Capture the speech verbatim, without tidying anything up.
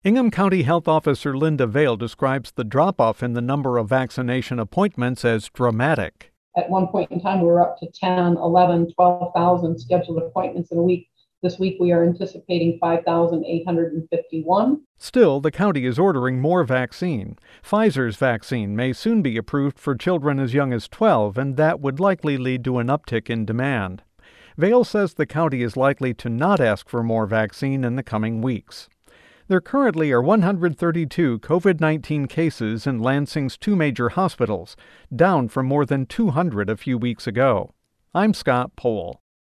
Ingham County Health Officer Linda Vail describes the drop-off in the number of vaccination appointments as dramatic. At one point in time, we were up to ten, eleven, twelve thousand scheduled appointments in a week. This week, we are anticipating five thousand eight hundred fifty-one. Still, the county is ordering more vaccine. Pfizer's vaccine may soon be approved for children as young as twelve, and that would likely lead to an uptick in demand. Vail says the county is likely to not ask for more vaccine in the coming weeks. There currently are one hundred thirty-two COVID nineteen cases in Lansing's two major hospitals, down from more than two hundred a few weeks ago. I'm Scott Pohl.